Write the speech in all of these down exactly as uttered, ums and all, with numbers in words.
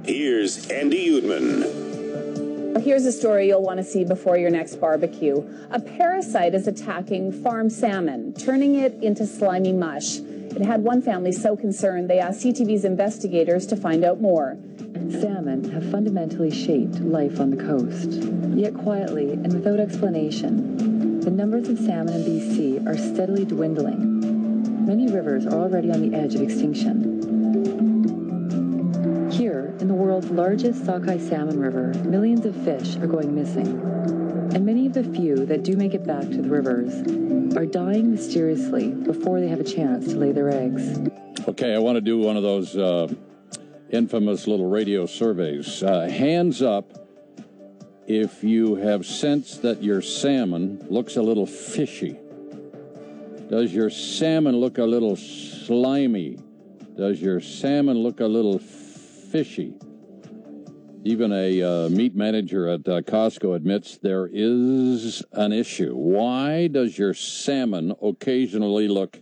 Here's Andy Uthman. Here's a story you'll want to see before your next barbecue. A parasite is attacking farm salmon, turning it into slimy mush. It had one family so concerned they asked C T V's investigators to find out more. Salmon have fundamentally shaped life on the coast. Yet quietly and without explanation, the numbers of salmon in B C are steadily dwindling. Many rivers are already on the edge of extinction. Here, in the world's largest sockeye salmon river, millions of fish are going missing. And many of the few that do make it back to the rivers are dying mysteriously before they have a chance to lay their eggs. Okay, I want to do one of those uh, infamous little radio surveys. Uh, hands up if you have sensed that your salmon looks a little fishy. Does your salmon look a little slimy? Does your salmon look a little fishy? Even a uh, meat manager at uh, Costco admits there is an issue. Why does your salmon occasionally look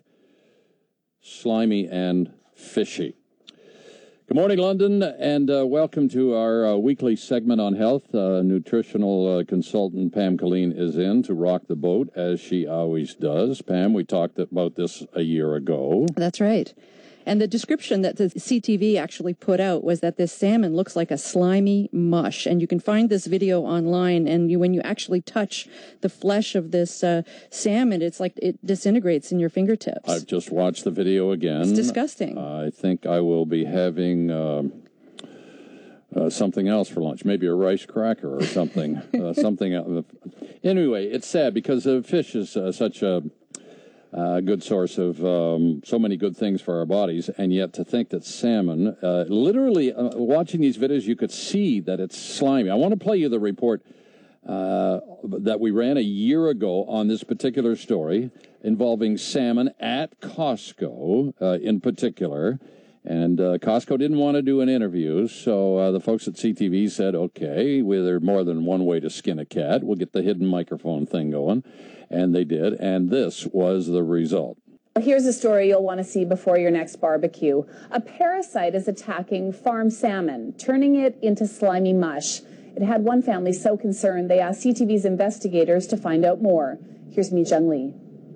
slimy and fishy? Good morning, London, and uh, welcome to our uh, weekly segment on health. Uh, nutritional uh, consultant Pam Colleen is in to rock the boat, as she always does. Pam, we talked about this a year ago. That's right. And the description that the C T V actually put out was that this salmon looks like a slimy mush. And you can find this video online. And you, when you actually touch the flesh of this uh, salmon, it's like it disintegrates in your fingertips. I've just watched the video again. It's disgusting. I think I will be having uh, uh, something else for lunch, maybe a rice cracker or something. uh, something else. Anyway, it's sad because the fish is uh, such a... A uh, good source of um, so many good things for our bodies, and yet to think that salmon, uh, literally uh, watching these videos, you could see that it's slimy. I want to play you the report uh, that we ran a year ago on this particular story involving salmon at Costco uh, in particular. And uh, Costco didn't want to do an interview, so uh, the folks at C T V said, okay, well, there's more than one way to skin a cat. We'll get the hidden microphone thing going. And they did, and this was the result. Here's a story you'll want to see before your next barbecue. A parasite is attacking farm salmon, turning it into slimy mush. It had one family so concerned they asked C T V's investigators to find out more. Here's Mi Jung Lee.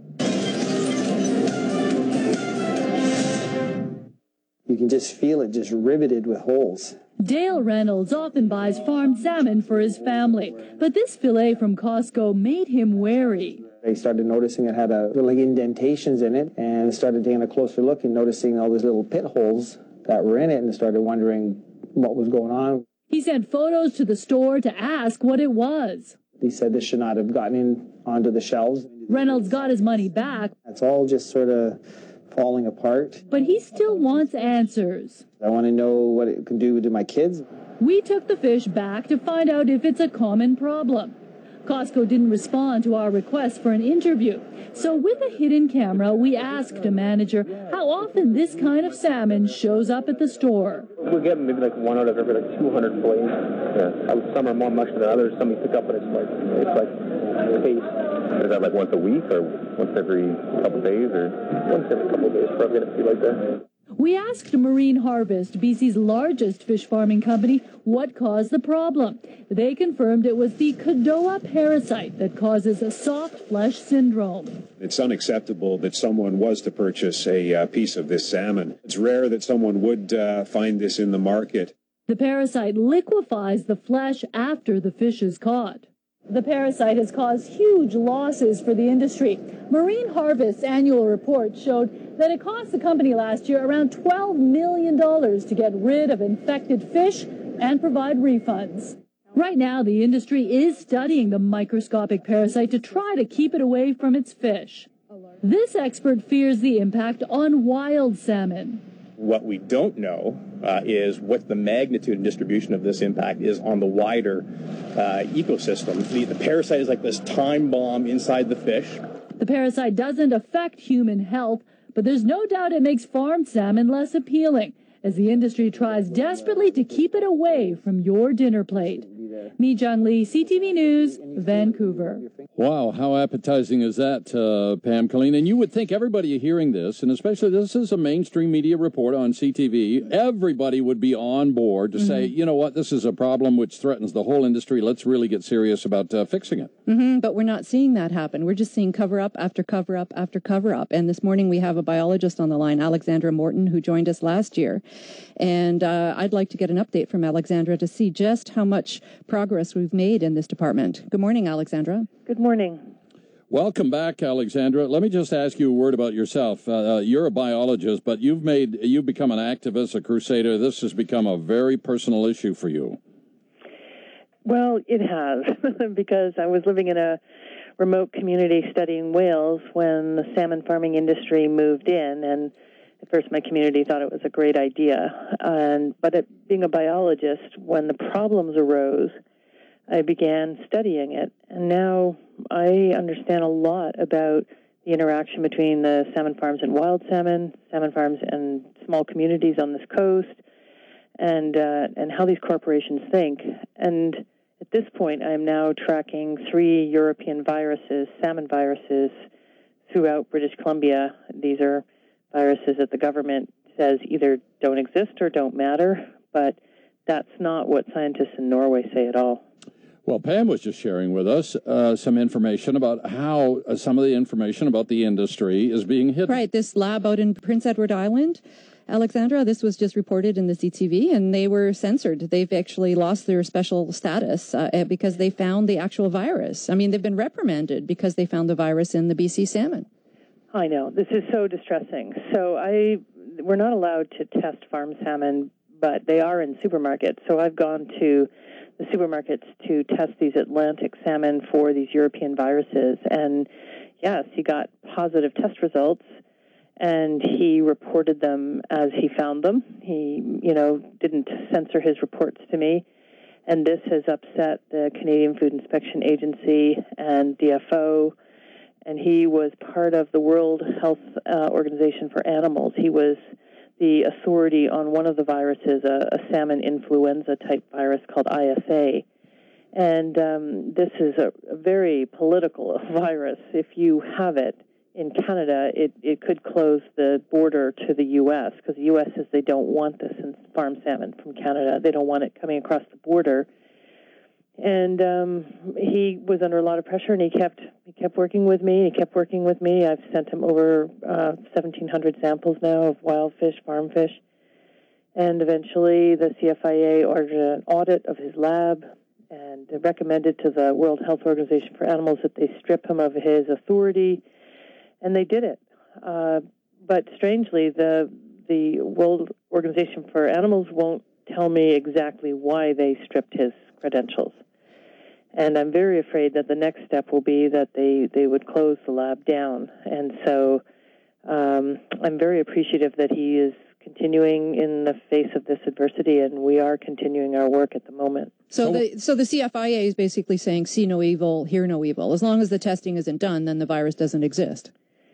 You can just feel it just riveted with holes. Dale Reynolds often buys farm salmon for his family, but this fillet from Costco made him wary. I started noticing it had a little like indentations in it, and started taking a closer look and noticing all these little pit holes that were in it, and started wondering what was going on. He sent photos to the store to ask what it was. He said this should not have gotten in onto the shelves. Reynolds got his money back. It's all just sort of falling apart. But he still wants answers. I want to know what it can do to my kids. We took the fish back to find out if it's a common problem. Costco didn't respond to our request for an interview. So with a hidden camera, we asked a manager how often this kind of salmon shows up at the store. We're getting maybe like one out of every like two hundred fillets. Yeah. Some are more much than others. Some you pick up and it's like, it's like paste. Is that like once a week or once every couple of days or? Once every couple of days, probably going to be like that. We asked Marine Harvest, B C's largest fish farming company, what caused the problem. They confirmed it was the Cadoa parasite that causes a soft flesh syndrome. It's unacceptable that someone was to purchase a uh, piece of this salmon. It's rare that someone would uh, find this in the market. The parasite liquefies the flesh after the fish is caught. The parasite has caused huge losses for the industry. Marine Harvest's annual report showed that it cost the company last year around twelve million dollars to get rid of infected fish and provide refunds. Right now, the industry is studying the microscopic parasite to try to keep it away from its fish. This expert fears the impact on wild salmon. What we don't know uh, is what the magnitude and distribution of this impact is on the wider uh, ecosystem. The, the parasite is like this time bomb inside the fish. The parasite doesn't affect human health, but there's no doubt it makes farmed salmon less appealing, as the industry tries desperately to keep it away from your dinner plate. Mi Jun Lee, C T V News, Vancouver. Wow, how appetizing is that, uh, Pam Colleen? And you would think everybody hearing this, and especially this is a mainstream media report on C T V, everybody would be on board to mm-hmm. say, you know what, this is a problem which threatens the whole industry. Let's really get serious about uh, fixing it. Mm-hmm, but we're not seeing that happen. We're just seeing cover up after cover up after cover up. And this morning we have a biologist on the line, Alexandra Morton, who joined us last year. And uh, I'd like to get an update from Alexandra to see just how much progress we've made in this department. Good morning, Alexandra. Good morning. Welcome back, Alexandra. Let me just ask you a word about yourself. Uh, you're a biologist, but you've made you've become an activist, a crusader. This has become a very personal issue for you. Well, it has, because I was living in a remote community studying whales when the salmon farming industry moved in, and at first my community thought it was a great idea. And but it, being a biologist, when the problems arose, I began studying it, and now I understand a lot about the interaction between the salmon farms and wild salmon, salmon farms and small communities on this coast, and uh, and how these corporations think. And at this point, I am now tracking three European viruses, salmon viruses, throughout British Columbia. These are viruses that the government says either don't exist or don't matter, but that's not what scientists in Norway say at all. Well, Pam was just sharing with us uh, some information about how uh, some of the information about the industry is being hidden. Right, this lab out in Prince Edward Island, Alexandra, this was just reported in the C T V, and they were censored. They've actually lost their special status uh, because they found the actual virus. I mean, they've been reprimanded because they found the virus in the B C salmon. I know. This is so distressing. So I, we're not allowed to test farm salmon, but they are in supermarkets. So I've gone to the supermarkets to test these Atlantic salmon for these European viruses. And yes, he got positive test results, and he reported them as he found them. He, you know, didn't censor his reports to me. And this has upset the Canadian Food Inspection Agency and D F O. And he was part of the World Health uh, Organization for Animals. He was the authority on one of the viruses, a, a salmon influenza type virus called I S A. And um, this is a, a very political virus. If you have it in Canada, it, it could close the border to the U S, because the U S says they don't want this in farm salmon from Canada. They don't want it coming across the border. And um, he was under a lot of pressure, and he kept he kept working with me. He kept working with me. I've sent him over uh, seventeen hundred samples now of wild fish, farm fish. And eventually the C F I A ordered an audit of his lab and recommended to the World Health Organization for Animals that they strip him of his authority, and they did it. Uh, but strangely, the the World Organization for Animals won't tell me exactly why they stripped his credentials. And I'm very afraid that the next step will be that they, they would close the lab down. And so um, I'm very appreciative that he is continuing in the face of this adversity, and we are continuing our work at the moment. So the so the C F I A is basically saying, see no evil, hear no evil. As long as the testing isn't done, then the virus doesn't exist.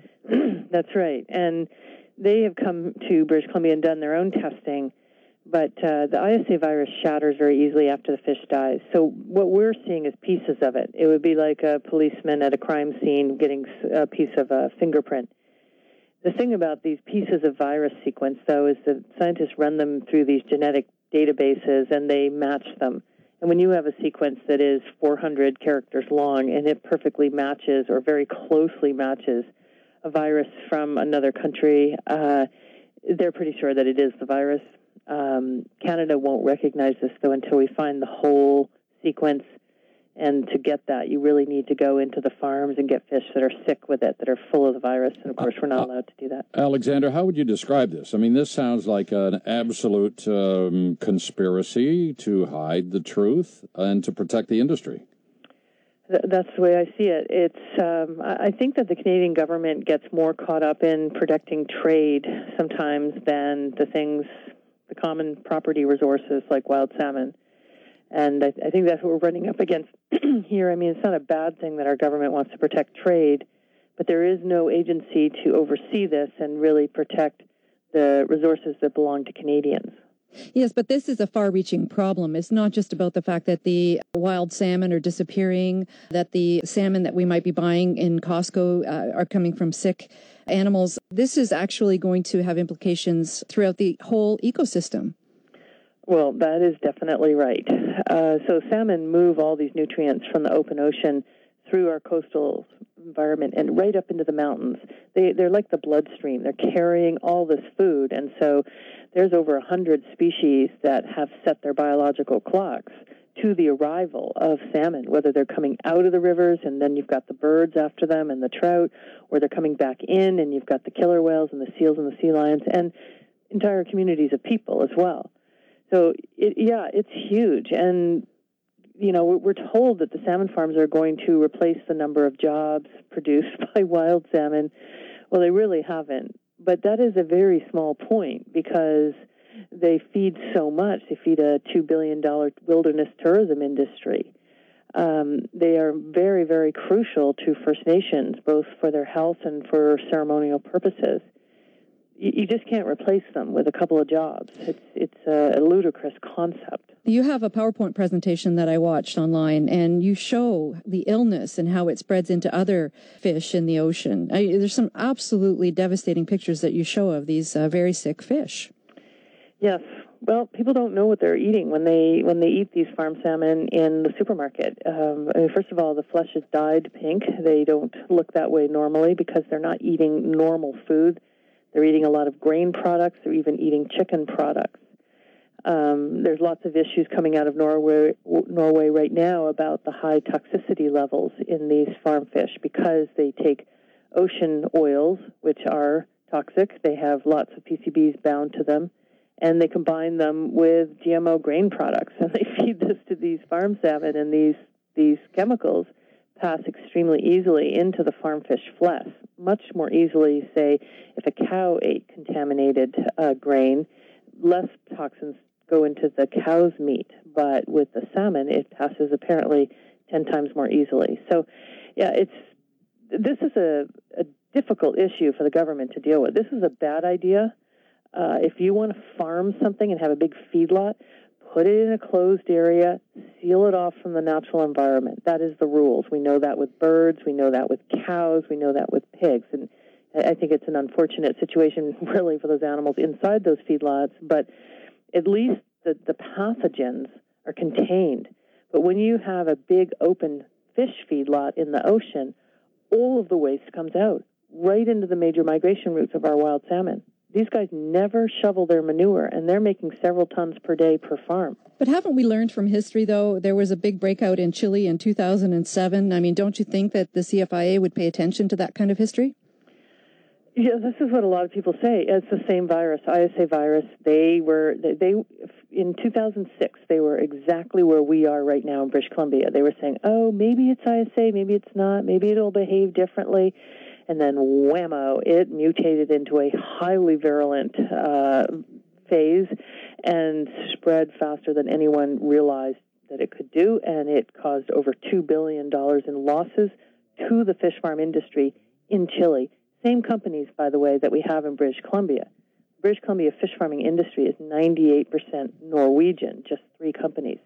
That's right. And they have come to British Columbia and done their own testing. But uh, the I S A virus shatters very easily after the fish dies. So what we're seeing is pieces of it. It would be like a policeman at a crime scene getting a piece of a fingerprint. The thing about these pieces of virus sequence, though, is that scientists run them through these genetic databases, and they match them. And when you have a sequence that is four hundred characters long, and it perfectly matches or very closely matches a virus from another country, uh, they're pretty sure that it is the virus. Um, Canada won't recognize this, though, until we find the whole sequence. And to get that, you really need to go into the farms and get fish that are sick with it, that are full of the virus. And, of course, we're not allowed to do that. Alexander, how would you describe this? I mean, this sounds like an absolute um, conspiracy to hide the truth and to protect the industry. Th- that's the way I see it. It's. Um, I think that the Canadian government gets more caught up in protecting trade sometimes than the things, the common property resources like wild salmon. And I, I think that's what we're running up against here. I mean, it's not a bad thing that our government wants to protect trade, but there is no agency to oversee this and really protect the resources that belong to Canadians. Yes, but this is a far-reaching problem. It's not just about the fact that the wild salmon are disappearing, that the salmon that we might be buying in Costco uh, are coming from sick animals. This is actually going to have implications throughout the whole ecosystem. Well, that is definitely right. Uh, so salmon move all these nutrients from the open ocean through our coastal environment and right up into the mountains. They, they're like the bloodstream. They're carrying all this food, and so there's over one hundred species that have set their biological clocks to the arrival of salmon, whether they're coming out of the rivers and then you've got the birds after them and the trout, or they're coming back in and you've got the killer whales and the seals and the sea lions, and entire communities of people as well. So, it, yeah, it's huge, and you know, we're told that the salmon farms are going to replace the number of jobs produced by wild salmon. Well, they really haven't. But that is a very small point because they feed so much. They feed a two billion dollars wilderness tourism industry. Um, they are very, very crucial to First Nations, both for their health and for ceremonial purposes. You, you just can't replace them with a couple of jobs. It's, it's a, a ludicrous concept. You have a PowerPoint presentation that I watched online, and you show the illness and how it spreads into other fish in the ocean. I, there's some absolutely devastating pictures that you show of these uh, very sick fish. Yes. Well, people don't know what they're eating when they when they eat these farm salmon in the supermarket. Um, I mean, first of all, the flesh is dyed pink. They don't look that way normally because they're not eating normal food. They're eating a lot of grain products. They're even eating chicken products. Um, there's lots of issues coming out of Norway, Norway right now about the high toxicity levels in these farm fish because they take ocean oils, which are toxic. They have lots of P C Bs bound to them, and they combine them with G M O grain products, and they feed this to these farm salmon, and these these chemicals pass extremely easily into the farm fish flesh, much more easily, say, if a cow ate contaminated uh, grain, less toxins go into the cow's meat, but with the salmon, it passes apparently ten times more easily. So, yeah, it's this is a, a difficult issue for the government to deal with. This is a bad idea. Uh, if you want to farm something and have a big feedlot, put it in a closed area, seal it off from the natural environment. That is the rules. We know that with birds, we know that with cows, we know that with pigs, and I think it's an unfortunate situation really for those animals inside those feedlots, but at least the, the pathogens are contained. But when you have a big open fish feedlot in the ocean, all of the waste comes out right into the major migration routes of our wild salmon. These guys never shovel their manure, and they're making several tons per day per farm. But haven't we learned from history, though? There was a big breakout in Chile in two thousand seven. I mean, don't you think that the C F I A would pay attention to that kind of history? Yeah, this is what a lot of people say. It's the same virus, I S A virus. They were, they, they in two thousand six, they were exactly where we are right now in British Columbia. They were saying, oh, maybe it's I S A, maybe it's not, maybe it'll behave differently. And then whammo, it mutated into a highly virulent uh, phase and spread faster than anyone realized that it could do. And it caused over two billion dollars in losses to the fish farm industry in Chile. Same companies, by the way, that we have in British Columbia. British Columbia fish farming industry is ninety-eight percent Norwegian, just three companies.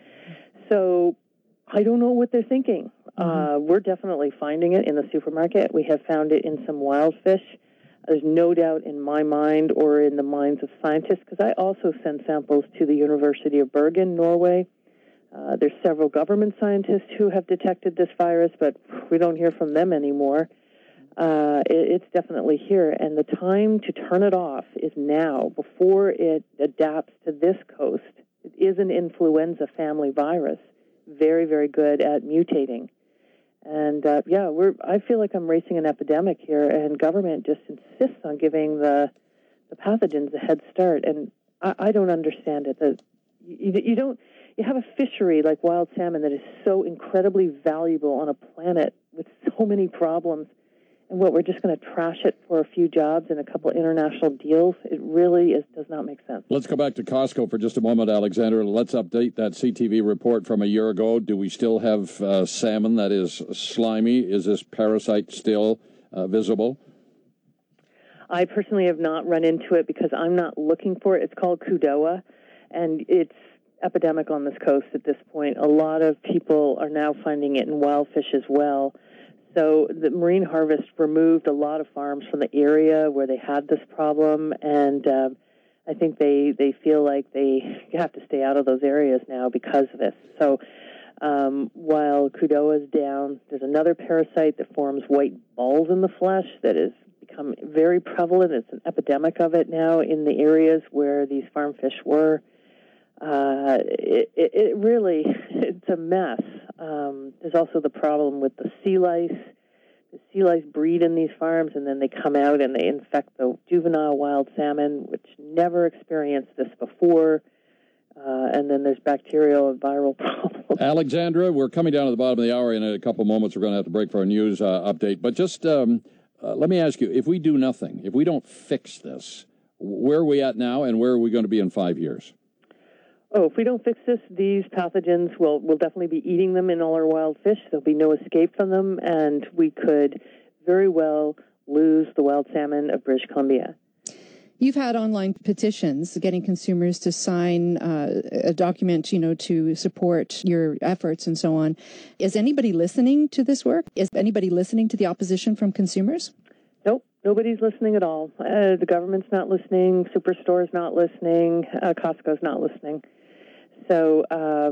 So I don't know what they're thinking. Mm-hmm. Uh, we're definitely finding it in the supermarket. We have found it in some wild fish. There's no doubt in my mind or in the minds of scientists, because I also send samples to the University of Bergen, Norway. Uh, there's several government scientists who have detected this virus, but we don't hear from them anymore. Uh, it, it's definitely here, and the time to turn it off is now, before it adapts to this coast. It is an influenza family virus, very, very good at mutating. And, uh, yeah, we're. I feel like I'm racing an epidemic here, and government just insists on giving the the pathogens a head start, and I, I don't understand it. The, you, you don't. You have a fishery like wild salmon that is so incredibly valuable on a planet with so many problems, and what, we're just going to trash it for a few jobs and a couple of international deals? It really is, does not make sense. Let's go back to Costco for just a moment, Alexander. Let's update that C T V report from a year ago. Do we still have uh, salmon that is slimy? Is this parasite still uh, visible? I personally have not run into it because I'm not looking for it. It's called Kudoa. and it's epidemic on this coast at this point. A lot of people are now finding it in wild fish as well. So the Marine Harvest removed a lot of farms from the area where they had this problem, and uh, I think they, they feel like they have to stay out of those areas now because of this. So um, while Kudoa is down, there's another parasite that forms white balls in the flesh that has become very prevalent. It's an epidemic of it now in the areas where these farm fish were. Uh, it, it, it really, it's a mess. Um, there's also the problem with the sea lice. The sea lice breed in these farms, and then they come out and they infect the juvenile wild salmon, which never experienced this before. Uh, and then there's bacterial and viral problems. Alexandra, we're coming down to the bottom of the hour. In a couple moments, we're going to have to break for our news uh, update. But just um, uh, let me ask you, if we do nothing, if we don't fix this, where are we at now, and where are we going to be in five years? Oh, if we don't fix this, these pathogens will will definitely be eating them in all our wild fish. There'll be no escape from them, and we could very well lose the wild salmon of British Columbia. You've had online petitions getting consumers to sign uh, a document, you know, to support your efforts and so on. Is anybody listening to this work? Is anybody listening to the opposition from consumers? Nope, nobody's listening at all. Uh, the government's not listening. Superstore's not listening. Uh, Costco's not listening. So uh,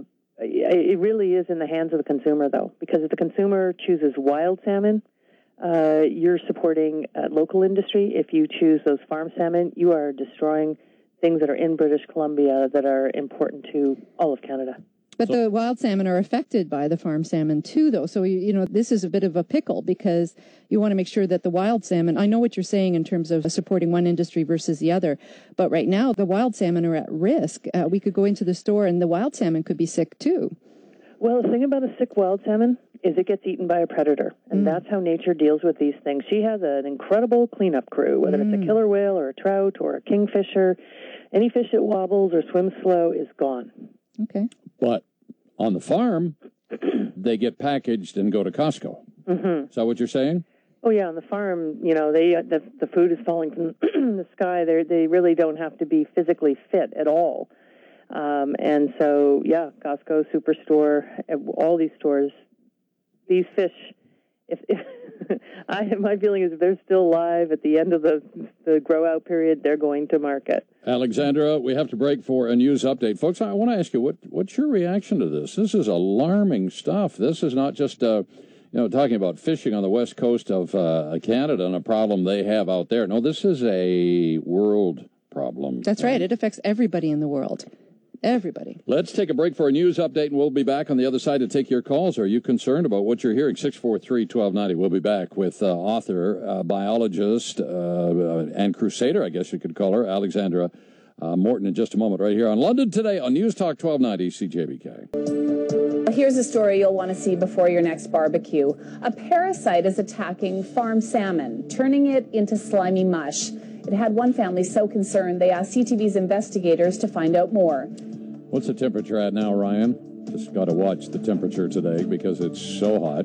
it really is in the hands of the consumer, though, because if the consumer chooses wild salmon, uh, you're supporting uh, local industry. If you choose those farm salmon, you are destroying things that are in British Columbia that are important to all of Canada. But the wild salmon are affected by the farm salmon, too, though. So, you, you know, this is a bit of a pickle because you want to make sure that the wild salmon, I know what you're saying in terms of supporting one industry versus the other, but right now the wild salmon are at risk. Uh, we could go into the store and the wild salmon could be sick, too. Well, the thing about a sick wild salmon is it gets eaten by a predator, and mm. that's how nature deals with these things. She has an incredible cleanup crew, whether mm. it's a killer whale or a trout or a kingfisher. Any fish that wobbles or swims slow is gone. Okay. But on the farm, they get packaged and go to Costco. Mm-hmm. Is that what you're saying? Oh, yeah, on the farm, you know, they uh, the, the food is falling from the sky. They they really don't have to be physically fit at all. Um, and so, yeah, Costco, Superstore, all these stores, these fish, if, if I my feeling is if they're still alive at the end of the, the grow-out period, they're going to market. Alexandra, we have to break for a news update. Folks, I want to ask you, what what's your reaction to this? This is alarming stuff. This is not just, uh, you know, talking about fishing on the west coast of uh, Canada and a problem they have out there. No, this is a world problem. That's right. It affects everybody in the world. Everybody. Let's take a break for a news update, and we'll be back on the other side to take your calls. Are you concerned about what you're hearing? six four three, one two nine zero. We'll be back with uh, author, uh, biologist, uh, and crusader, I guess you could call her, Alexandra uh, Morton, in just a moment, right here on London Today on News Talk twelve ninety C J B K. Here's a story you'll want to see before your next barbecue. A parasite is attacking farm salmon, turning it into slimy mush. It had one family so concerned they asked C T V's investigators to find out more. What's the temperature at now, Ryan? Just got to watch the temperature today because it's so hot.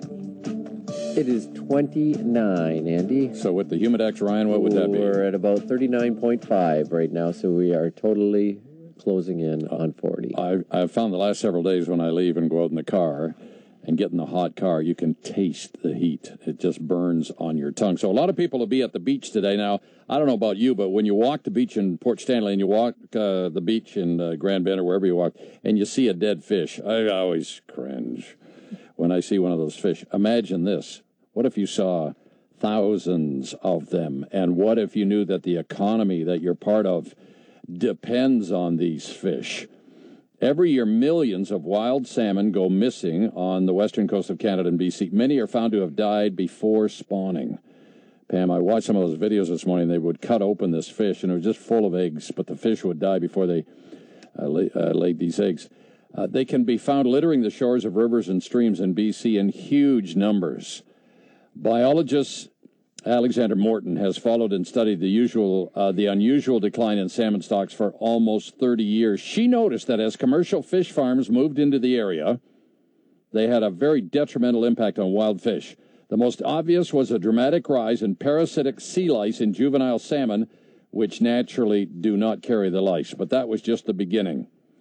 It is twenty-nine, Andy. So with the Humidex, Ryan, what would that be? We're at about thirty-nine point five right now, so we are totally closing in on forty. I've, I've found the last several days when I leave and go out in the car and get in the hot car, you can taste the heat. It just burns on your tongue. So a lot of people will be at the beach today. Now, I don't know about you, but when you walk the beach in Port Stanley and you walk uh, the beach in uh, Grand Bend or wherever you walk, and you see a dead fish, I always cringe when I see one of those fish. Imagine this. What if you saw thousands of them? And what if you knew that the economy that you're part of depends on these fish? Every year, millions of wild salmon go missing on the western coast of Canada and B C. Many are found to have died before spawning. Pam, I watched some of those videos this morning. They would cut open this fish, and it was just full of eggs, but the fish would die before they uh, lay, uh, laid these eggs. Uh, they can be found littering the shores of rivers and streams in B C in huge numbers. Biologist Alexandra Morton has followed and studied the usual, uh, the unusual decline in salmon stocks for almost thirty years. She noticed that as commercial fish farms moved into the area, they had a very detrimental impact on wild fish. The most obvious was a dramatic rise in parasitic sea lice in juvenile salmon, which naturally do not carry the lice. But that was just the beginning.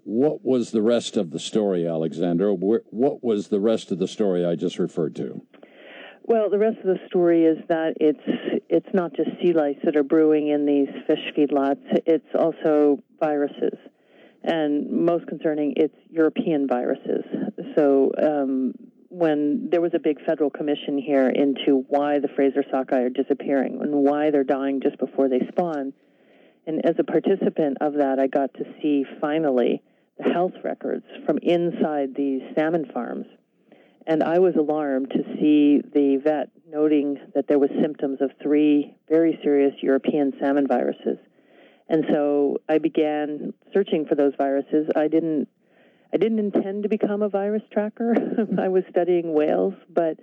What was the rest of the story, Alexandra? What was the rest of the story I just referred to? Well, the rest of the story is that it's it's not just sea lice that are brewing in these fish feedlots. It's also viruses. And most concerning, it's European viruses. So um, when there was a big federal commission here into why the Fraser sockeye are disappearing and why they're dying just before they spawn, and as a participant of that, I got to see finally the health records from inside these salmon farms. And I was alarmed to see the vet noting that there was symptoms of three very serious European salmon viruses. And so I began searching for those viruses. I didn't I didn't intend to become a virus tracker. I was studying whales, but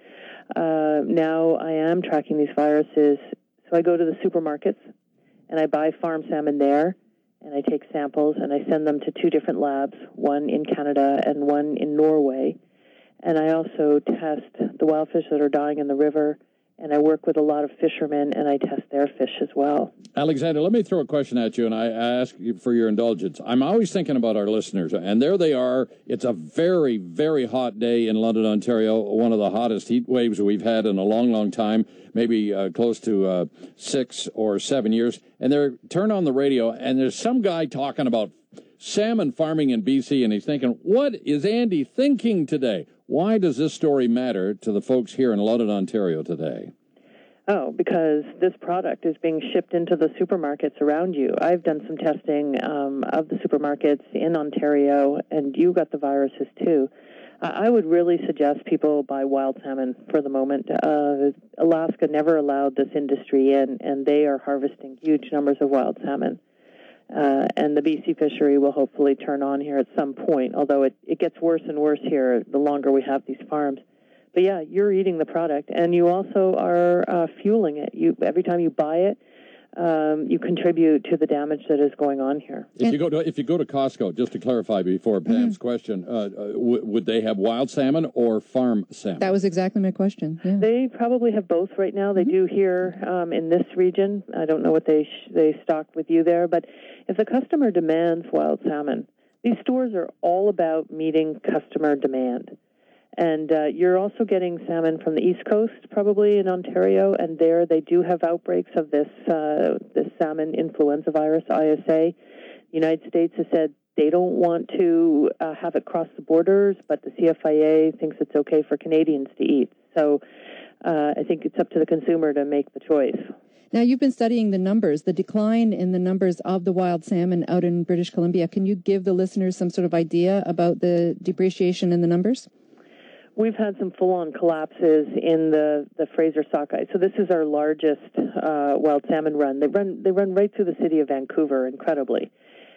uh, now I am tracking these viruses. So I go to the supermarkets, and I buy farm salmon there, and I take samples, and I send them to two different labs, one in Canada and one in Norway. And I also test the wild fish that are dying in the river, and I work with a lot of fishermen, and I test their fish as well. Alexander, let me throw a question at you, and I ask you for your indulgence. I'm always thinking about our listeners, and there they are. It's a very, very hot day in London, Ontario, one of the hottest heat waves we've had in a long, long time, maybe uh, close to uh, six or seven years. And they turn on the radio, and there's some guy talking about salmon farming in B C, and he's thinking, what is Andy thinking today? Why does this story matter to the folks here in London, Ontario today? Oh, because this product is being shipped into the supermarkets around you. I've done some testing um, of the supermarkets in Ontario, and you got the viruses too. Uh, I would really suggest people buy wild salmon for the moment. Uh, Alaska never allowed this industry in, and they are harvesting huge numbers of wild salmon. Uh, and the B C fishery will hopefully turn on here at some point, although it, it gets worse and worse here the longer we have these farms. But yeah, you're eating the product, and you also are uh, fueling it. You every time you buy it, um, you contribute to the damage that is going on here. If you go to if you go to Costco, just to clarify before Pam's mm-hmm. question, uh, uh, w- would they have wild salmon or farm salmon? That was exactly my question. Yeah. They probably have both right now. They mm-hmm. do here um, in this region. I don't know what they sh- they stock with you there, but if the customer demands wild salmon, these stores are all about meeting customer demand. And uh, you're also getting salmon from the East Coast, probably in Ontario, and there they do have outbreaks of this uh, this salmon influenza virus, I S A. The United States has said they don't want to uh, have it cross the borders, but the C F I A thinks it's okay for Canadians to eat. So uh, I think it's up to the consumer to make the choice. Now, you've been studying the numbers, the decline in the numbers of the wild salmon out in British Columbia. Can you give the listeners some sort of idea about the depreciation in the numbers? We've had some full-on collapses in the, the Fraser sockeye. So this is our largest uh, wild salmon run. They run they run right through the city of Vancouver, incredibly.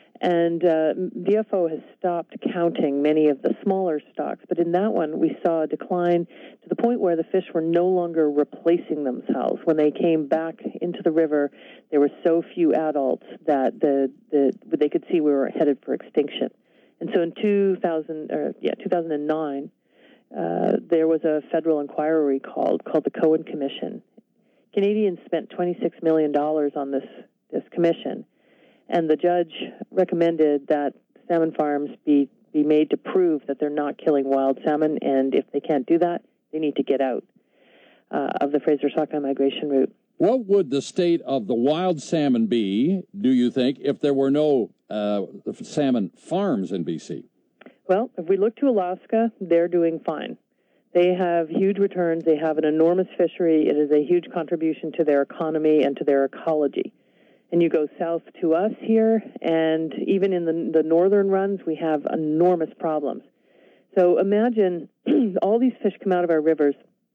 And uh, D F O has stopped counting many of the smaller stocks. But in that one, we saw a decline to the point where the fish were no longer replacing themselves. When they came back into the river, there were so few adults that the, the they could see we were headed for extinction. And so in two thousand, or, yeah, two thousand nine, Uh, there was a federal inquiry called called the Cohen Commission. Canadians spent twenty-six million dollars on this, this commission, and the judge recommended that salmon farms be, be made to prove that they're not killing wild salmon, and if they can't do that, they need to get out uh, of the Fraser sockeye migration route. What would the state of the wild salmon be, do you think, if there were no uh, salmon farms in B C? Well, if we look to Alaska, they're doing fine. They have huge returns. They have an enormous fishery. It is a huge contribution to their economy and to their ecology. And you go south to us here, and even in the, the northern runs, we have enormous problems. So imagine all these fish come out of our rivers,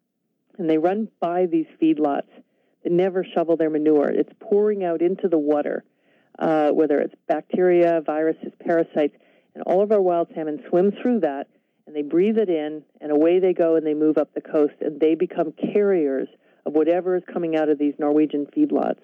and they run by these feedlots. They never shovel their manure. It's pouring out into the water, uh, whether it's bacteria, viruses, parasites. And all of our wild salmon swim through that, and they breathe it in, and away they go, and they move up the coast, and they become carriers of whatever is coming out of these Norwegian feedlots.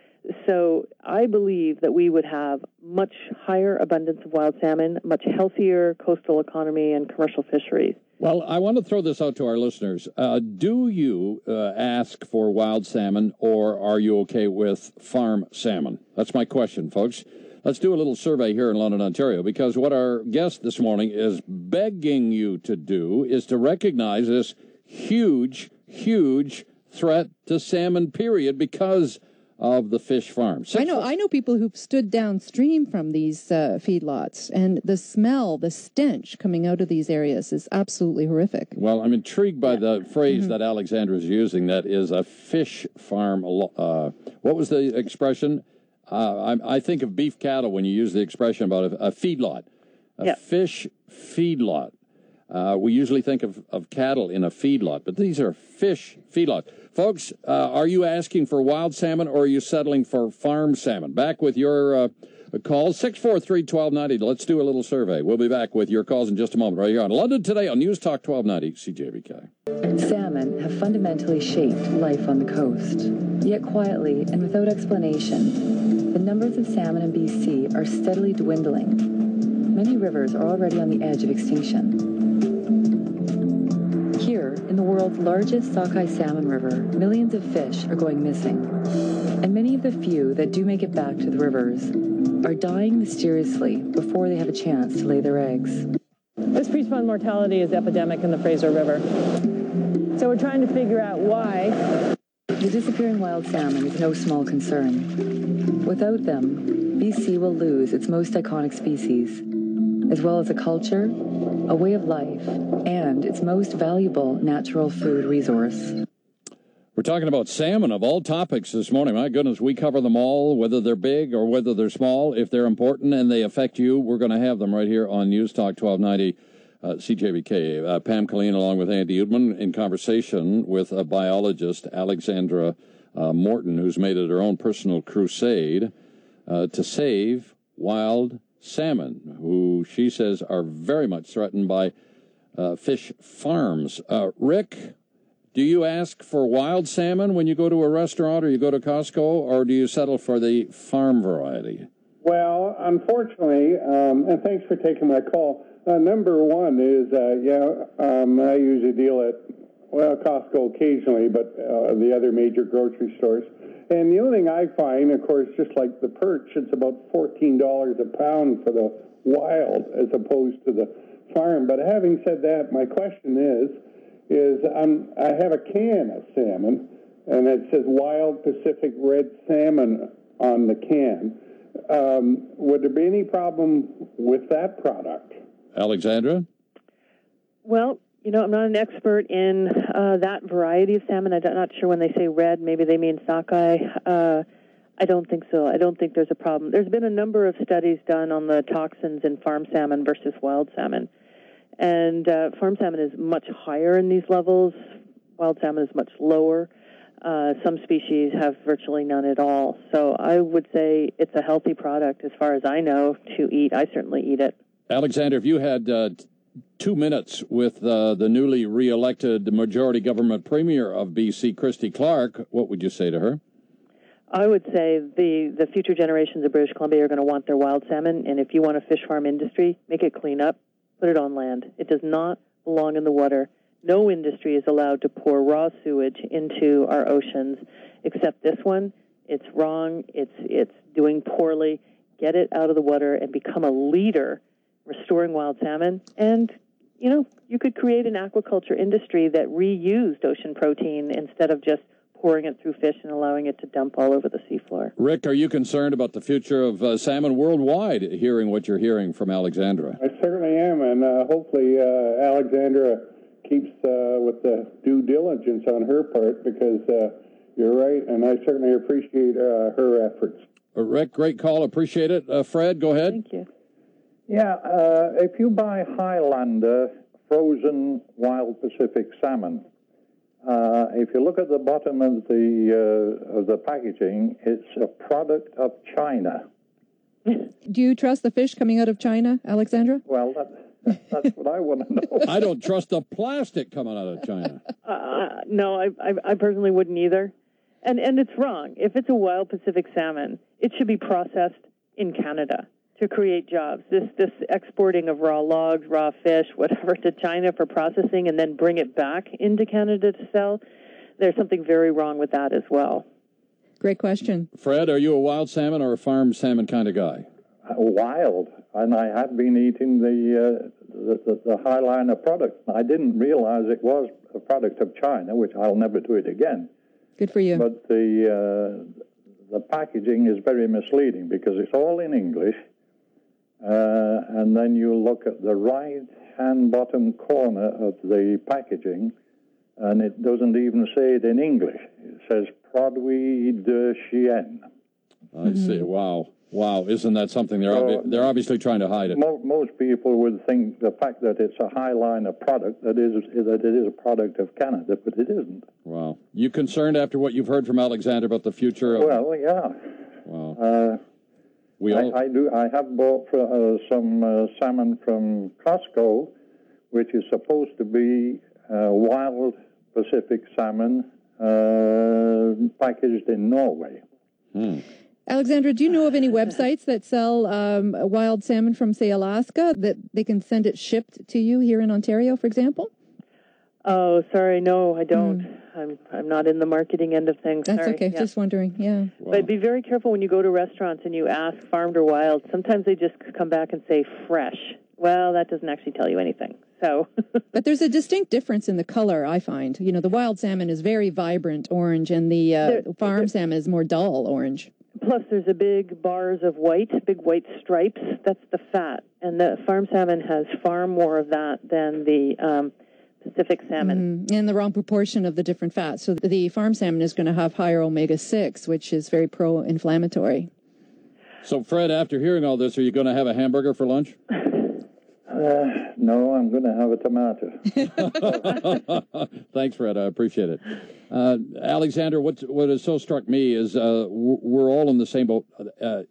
So I believe that we would have much higher abundance of wild salmon, much healthier coastal economy and commercial fisheries. Well, I want to throw this out to our listeners. Uh, do you uh, ask for wild salmon, or are you okay with farm salmon? That's my question, folks. Let's do a little survey here in London, Ontario, because what our guest this morning is begging you to do is to recognize this huge, huge threat to salmon, period, because of the fish farms. I know I know people who've stood downstream from these uh, feedlots, and the smell, the stench coming out of these areas is absolutely horrific. Well, I'm intrigued by the phrase Mm-hmm. that Alexandra is using, that is a fish farm. Uh, what was the expression? Uh, I, I think of beef cattle when you use the expression about a, a feedlot, a Yeah. fish feedlot. Uh, we usually think of, of cattle in a feedlot, but these are fish feedlots. Folks, uh, are you asking for wild salmon or are you settling for farm salmon? Back with your uh, calls, six four three, one two nine zero. Let's do a little survey. We'll be back with your calls in just a moment right here on London Today on News Talk twelve ninety C J V K. Salmon have fundamentally shaped life on the coast. Yet quietly and without explanation, the numbers of salmon in B C are steadily dwindling. Many rivers are already on the edge of extinction. Here, in the world's largest sockeye salmon river, millions of fish are going missing. And many of the few that do make it back to the rivers are dying mysteriously before they have a chance to lay their eggs. This pre-spawn mortality is epidemic in the Fraser River. So we're trying to figure out why. The disappearing wild salmon is no small concern. Without them, B C will lose its most iconic species, as well as a culture, a way of life, and its most valuable natural food resource. We're talking about salmon of all topics this morning. My goodness, we cover them all, whether they're big or whether they're small. If they're important and they affect you, we're going to have them right here on News Talk twelve ninety uh, C J V K. Uh, Pam Killeen along with Andy Udman in conversation with a biologist, Alexandra uh, Morton, who's made it her own personal crusade uh, to save wild salmon, who she says are very much threatened by uh, fish farms. Uh, Rick, do you ask for wild salmon when you go to a restaurant or you go to Costco, or do you settle for the farm variety? Well, unfortunately, um, and thanks for taking my call, uh, number one is, uh, yeah, um, I usually deal at, well, Costco occasionally, but uh, the other major grocery stores. And the only thing I find, of course, just like the perch, it's about fourteen dollars a pound for the wild as opposed to the farm. But having said that, my question is, is um, I have a can of salmon, and it says Wild Pacific Red Salmon on the can. Um, would there be any problem with that product? Alexandra? Well, you know, I'm not an expert in uh, that variety of salmon. I'm not sure when they say red, maybe they mean sockeye. Uh, I don't think so. I don't think there's a problem. There's been a number of studies done on the toxins in farm salmon versus wild salmon. And uh, farm salmon is much higher in these levels. Wild salmon is much lower. Uh, some species have virtually none at all. So I would say it's a healthy product as far as I know to eat. I certainly eat it. Alexander, if you had uh, two minutes with uh, the newly re-elected majority government premier of B C, Christy Clark, what would you say to her? I would say the, the future generations of British Columbia are going to want their wild salmon, and if you want a fish farm industry, make it clean up, put it on land. It does not belong in the water. No industry is allowed to pour raw sewage into our oceans except this one. It's wrong. It's, it's doing poorly. Get it out of the water and become a leader restoring wild salmon. And, you know, you could create an aquaculture industry that reused ocean protein instead of just pouring it through fish and allowing it to dump all over the seafloor. Rick, are you concerned about the future of uh, salmon worldwide, hearing what you're hearing from Alexandra? I certainly am, and uh, hopefully uh, Alexandra keeps uh, with the due diligence on her part, because uh, you're right, and I certainly appreciate uh, her efforts. Uh, Rick, great call. Appreciate it. Uh, Fred, go ahead. Thank you. Yeah, uh, if you buy Highlander frozen wild Pacific salmon, uh, if you look at the bottom of the uh, of the packaging, it's a product of China. Do you trust the fish coming out of China, Alexandra? Well, that, that's what I want to know. I don't trust the plastic coming out of China. Uh, no, I, I, I personally wouldn't either. And and it's wrong. If it's a wild Pacific salmon, it should be processed in Canada to create jobs. This this exporting of raw logs, raw fish, whatever, to China for processing and then bring it back into Canada to sell, there's something very wrong with that as well. Great question. Fred, are you a wild salmon or a farm salmon kind of guy? wild, and I had been eating the, uh, the, the, the Highliner product. I didn't realize it was a product of China, which I'll never do it again. Good for you. But the, uh, the packaging is very misleading because it's all in English, uh, and then you look at the right-hand bottom corner of the packaging, and it doesn't even say it in English. It says Produit de Chien. I see. Wow. Wow. Isn't that something? They're, So, obvi- they're obviously trying to hide it. Mo- most people would think the fact that it's a Highliner product, that, is, that it is a product of Canada, but it isn't. Wow. You concerned after what you've heard from Alexander about the future of... Well, yeah. Wow. Uh, we I, all... I do. I have bought for, uh, some uh, salmon from Costco, which is supposed to be uh, wild Pacific salmon uh, packaged in Norway. Hmm. Alexandra, do you know of any websites that sell um, wild salmon from, say, Alaska, that they can send it shipped to you here in Ontario, for example? Oh, sorry, no, I don't. Mm. I'm I'm not in the marketing end of things. That's sorry. okay. Yeah. Just wondering. Yeah. Wow. But be very careful when you go to restaurants and you ask farmed or wild. Sometimes they just come back and say fresh. Well, that doesn't actually tell you anything. So. But there's a distinct difference in the color, I find. You know, the wild salmon is very vibrant orange, and the uh, there, farm there, salmon is more dull orange. Plus, there's a big bars of white, big white stripes. That's the fat. And the farm salmon has far more of that than the um, Pacific salmon. Mm-hmm. And the wrong proportion of the different fats. So the farm salmon is going to have higher omega six, which is very pro-inflammatory. So, Fred, after hearing all this, are you going to have a hamburger for lunch? Uh, no, I'm going to have a tomato. Thanks, Fred. I appreciate it. Uh, Alexander, what what has so struck me is uh, we're all in the same boat. Uh,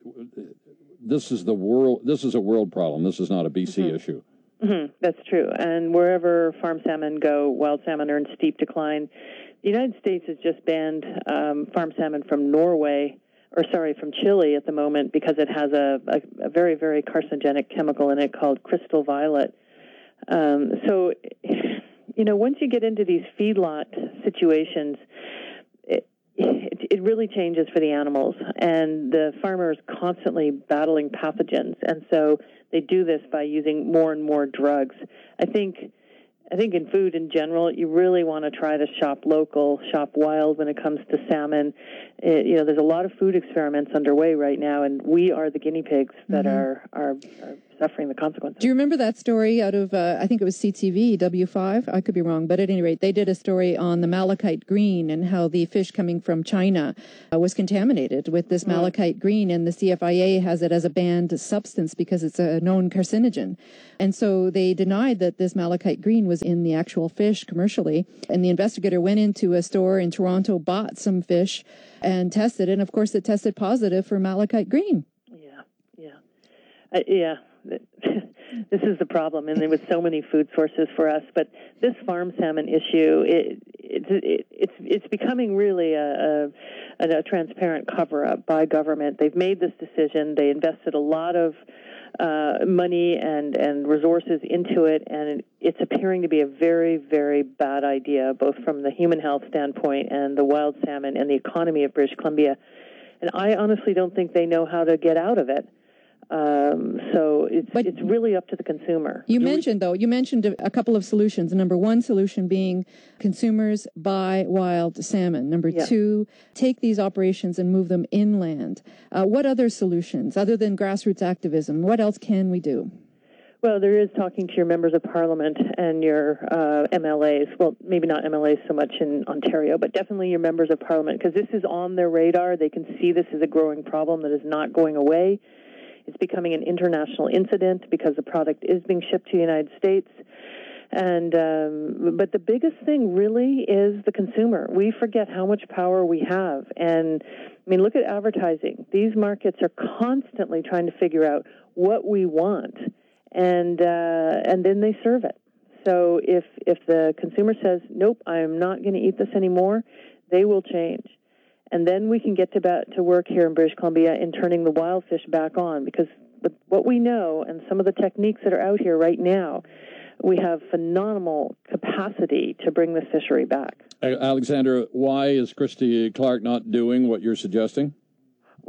this is the world. This is a world problem. This is not a B C mm-hmm. issue. Mm-hmm. That's true. And wherever farm salmon go, wild salmon are in steep decline. The United States has just banned um, farm salmon from Norway. or sorry, from Chile at the moment because it has a, a, a very, very carcinogenic chemical in it called crystal violet. Um, so, you know, once you get into these feedlot situations, it, it, it really changes for the animals, and the farmer is constantly battling pathogens, and so they do this by using more and more drugs. I think I think in food in general, you really want to try to shop local, shop wild when it comes to salmon. It, you know, there's a lot of food experiments underway right now, and we are the guinea pigs that mm-hmm. are, are are suffering the consequences. Do you remember that story out of, uh, I think it was C T V, W five? I could be wrong, but at any rate, they did a story on the malachite green and how the fish coming from China uh, was contaminated with this mm-hmm. malachite green, and the C F I A has it as a banned substance because it's a known carcinogen. And so they denied that this malachite green was in the actual fish commercially. And the investigator went into a store in Toronto, bought some fish, and tested it. And of course, it tested positive for malachite green. Yeah, yeah, uh, yeah. This is the problem, and there was so many food sources for us. But this farm salmon issue, it, it, it, it's it's becoming really a, a, a transparent cover-up by government. They've made this decision. They invested a lot of uh, money and, and resources into it, and it's appearing to be a very, very bad idea, both from the human health standpoint and the wild salmon and the economy of British Columbia. And I honestly don't think they know how to get out of it. Um, so it's but it's really up to the consumer. You mentioned, though, you mentioned a, a couple of solutions. Number one solution being consumers buy wild salmon. Number yeah. two, take these operations and move them inland. Uh, what other solutions, other than grassroots activism, what else can we do? Well, there is talking to your members of parliament and your uh, M L As. Well, maybe not M L As so much in Ontario, but definitely your members of parliament, because this is on their radar. They can see this as a growing problem that is not going away. It's becoming an international incident because the product is being shipped to the United States. And um, but the biggest thing really is the consumer. We forget how much power we have. And, I mean, look at advertising. These markets are constantly trying to figure out what we want, and uh, and then they serve it. So if, if the consumer says, nope, I'm not going to eat this anymore, they will change. And then we can get to, ba- to work here in British Columbia in turning the wild fish back on, because with what we know and some of the techniques that are out here right now, we have phenomenal capacity to bring this fishery back. Alexander, why is Christy Clark not doing what you're suggesting?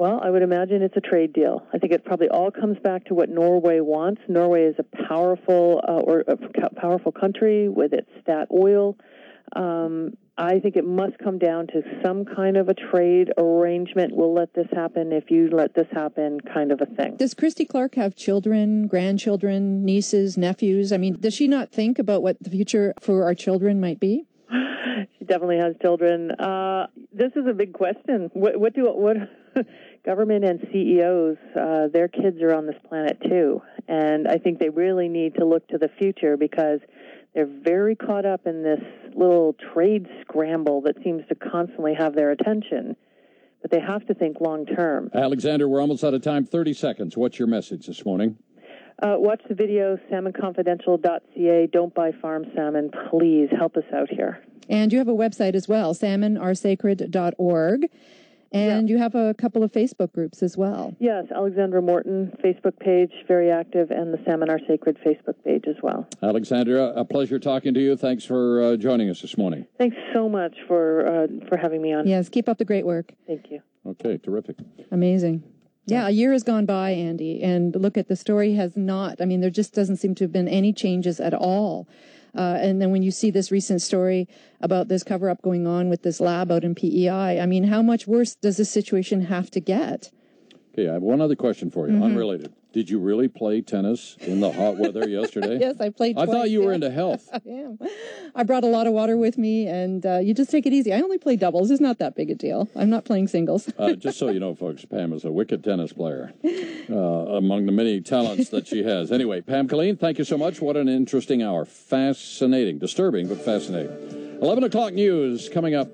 Well, I would imagine it's a trade deal. I think it probably all comes back to what Norway wants. Norway is a powerful uh, or a powerful country with its stat oil. Um, I think it must come down to some kind of a trade arrangement. We'll let this happen if you let this happen, kind of a thing. Does Christy Clark have children, grandchildren, nieces, nephews? I mean, does she not think about what the future for our children might be? She definitely has children. Uh, this is a big question. What, what do what government and C E Os? Uh, their kids are on this planet too, and I think they really need to look to the future because they're very caught up in this little trade scramble that seems to constantly have their attention. But they have to think long term. Alexander, we're almost out of time. thirty seconds. What's your message this morning? Uh, watch the video, salmon confidential dot c a. Don't buy farm salmon. Please help us out here. And you have a website as well, salmon are sacred dot org. And yeah. you have a couple of Facebook groups as well. Yes, Alexandra Morton Facebook page, very active, and the Salmon Are Sacred Facebook page as well. Alexandra, a pleasure talking to you. Thanks for uh, joining us this morning. Thanks so much for uh, for having me on. Yes, keep up the great work. Thank you. Okay, terrific. Amazing. Yeah, a year has gone by, Andy, and look at the story has not, I mean, there just doesn't seem to have been any changes at all. Uh, and then when you see this recent story about this cover-up going on with this lab out in P E I, I mean, how much worse does this situation have to get? Okay, I have one other question for you, mm-hmm. unrelated. Did you really play tennis in the hot weather yesterday? Yes, I played I twice, thought you yeah. were into health. I am. I brought a lot of water with me, and uh, you just take it easy. I only play doubles. It's not that big a deal. I'm not playing singles. uh, just so you know, folks, Pam is a wicked tennis player, uh, among the many talents that she has. Anyway, Pam Killeen, thank you so much. What an interesting hour. Fascinating. Disturbing, but fascinating. eleven o'clock news coming up.